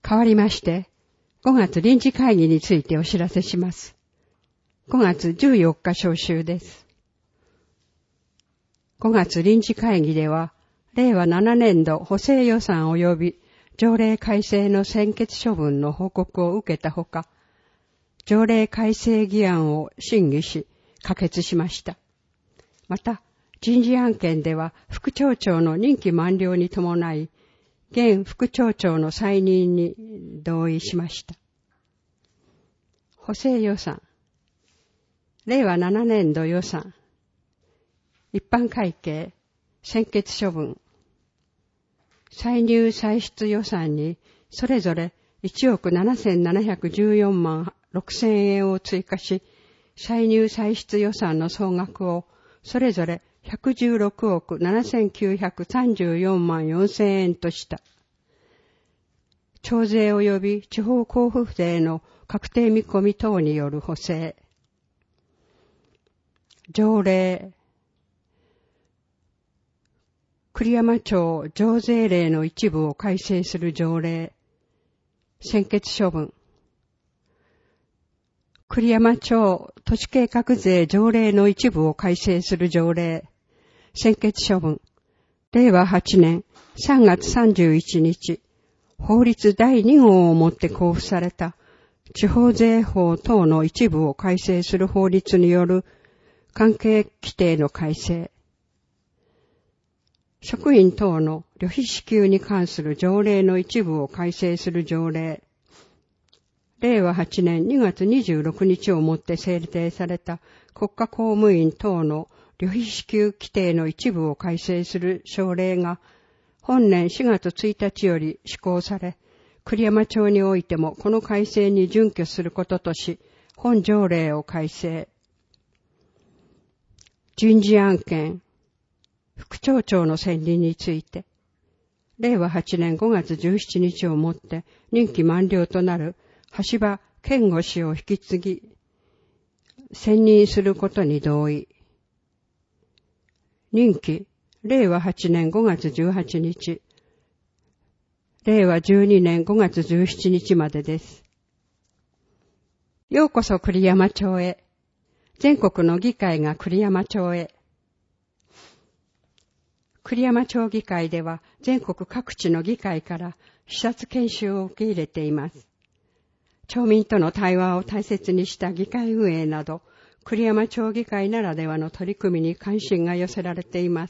変わりまして、5月臨時会議についてお知らせします。5月14日召集です。5月臨時会議では、令和7年度補正予算及び条例改正の専決処分の報告を受けたほか、条例改正議案を審議し、可決しました。また、人事案件では副町長の任期満了に伴い、現副町長の再任に同意しました。補正予算、令和7年度予算、一般会計、専決処分、歳入歳出予算にそれぞれ1億7714万6000円を追加し、歳入歳出予算の総額をそれぞれ116億7934万4000円とした。徴税及び地方交付税の確定見込み等による補正、条例、栗山町徴税令の一部を改正する条例、専決処分、栗山町土地計画税条例の一部を改正する条例、専決処分、令和8年3月31日、法律第2号をもって公布された地方税法等の一部を改正する法律による関係規定の改正、職員等の旅費支給に関する条例の一部を改正する条例、令和8年2月26日をもって制定された国家公務員等の旅費支給規定の一部を改正する省令が本年4月1日より施行され、栗山町においてもこの改正に準拠することとし、本条例を改正。人事案件、副町長の選任について、令和8年5月17日をもって任期満了となる橋場健吾氏を引き継ぎ、選任することに同意。任期、令和8年5月18日、令和12年5月17日までです。ようこそ栗山町へ。全国の議会が栗山町へ。栗山町議会では全国各地の議会から視察研修を受け入れています。町民との対話を大切にした議会運営など、栗山町議会ならではの取り組みに関心が寄せられています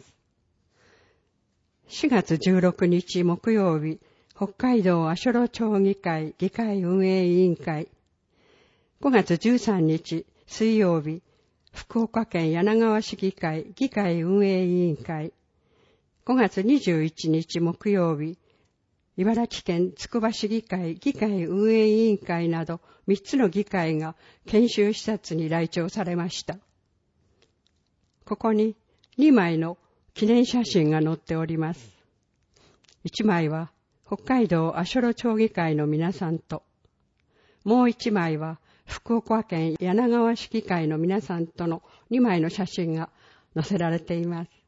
。4月16日木曜日、北海道足寄町議会議会運営委員会。5月13日水曜日、福岡県柳川市議会議会運営委員会。5月21日木曜日、茨城県つくば市議会議会運営委員会など3つの議会が研修視察に来庁されました。ここに2枚の記念写真が載っております。1枚は北海道足寄町議会の皆さんと、もう1枚は福岡県柳川市議会の皆さんとの2枚の写真が載せられています。